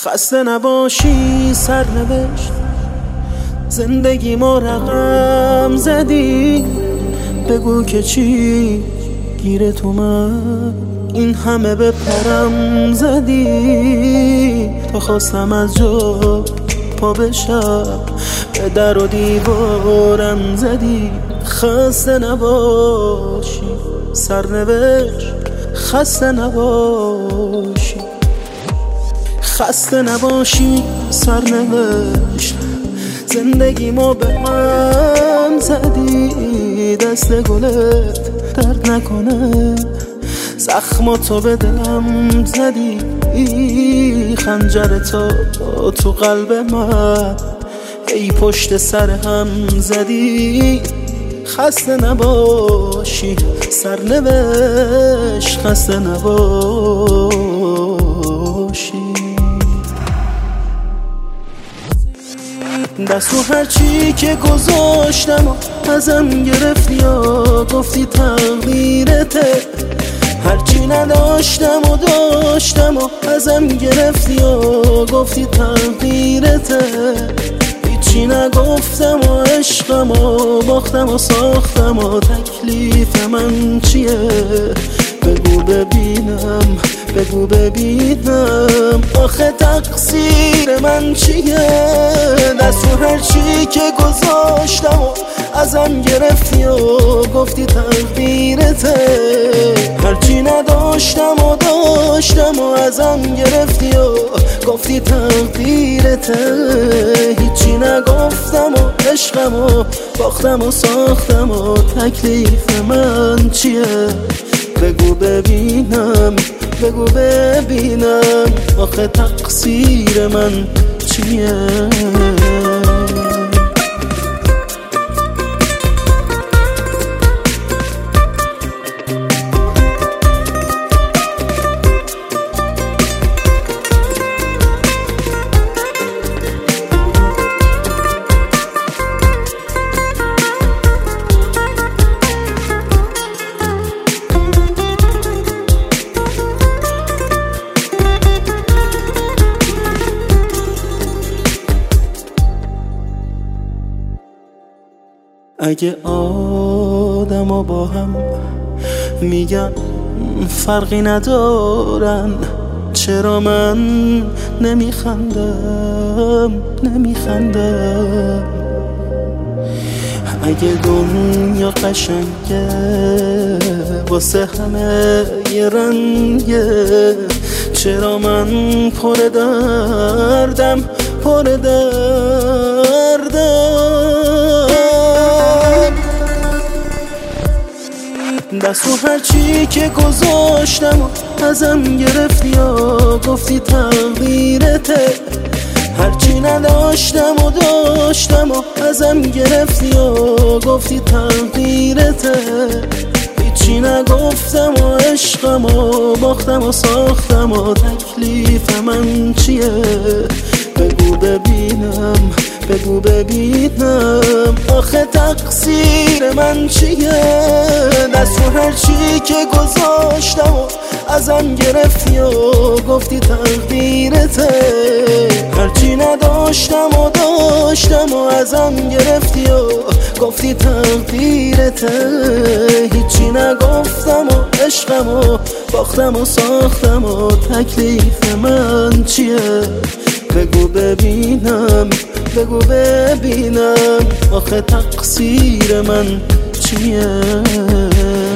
خسته نباشی سرنوشت، زندگی ما رقم زدی. بگو که چی گیر تو من این همه به پرم زدی. تا خواستم از جا پا بشم به در و دیوارم زدی. خسته نباشی سرنوشت، خسته نباشی، خسته نباشی سرنوشت، زندگی ما به هم زدی. دست گلت درد نکنه، زخماتو به دلم زدی. خنجرتو تو قلب من ای پشت سر هم زدی. خسته نباشی سرنوشت، خسته نباشی. دست رو هرچی که گذاشتم و ازم گرفتی یا گفتی تقدیرته. هرچی نداشتم و داشتم و ازم گرفتی یا گفتی تقدیرته. هیچی نگفتم و عشقم و باختم و ساختم و تکلیف من چیه؟ بگو ببینم، بگو ببینم آخه تقصیر من چیه؟ دست رو هرچی که گذاشتم و ازم گرفتی و گفتی تقدیرته. هرچی نداشتم و داشتم و ازم گرفتی و گفتی تقدیرته. هیچی نگفتم و عشقم و باختم و ساختم و تکلیف من چیه؟ بگو ببینم، بگو ببینم آخه تقصیر من چیه؟ اگه آدم با هم میگن فرقی ندارن، چرا من نمیخندم؟ اگه دنیا قشنگه واسه همه یه رنگه، چرا من پر دردم؟ دست رو هرچی که گذاشتم و ازم گرفتی یا گفتی تقدیرته. هرچی نداشتم و داشتم و ازم گرفتی یا گفتی تقدیرته. هیچی نگفتم و عشقم و باختم و ساختم و تکلیف من چیه؟ بگو ببینم، بگو ببینم آخه تقصیر من چیه؟ دست رو هرچی که گذاشتم و ازم گرفتی و گفتی تقدیرته. هرچی نداشتم و داشتم و ازم گرفتی و گفتی تقدیرته. هیچی نگفتم و عشقم و باختم و ساختم و تکلیف من چیه؟ بگو ببینم، بگو ببینم آخه تقصیر من چیه؟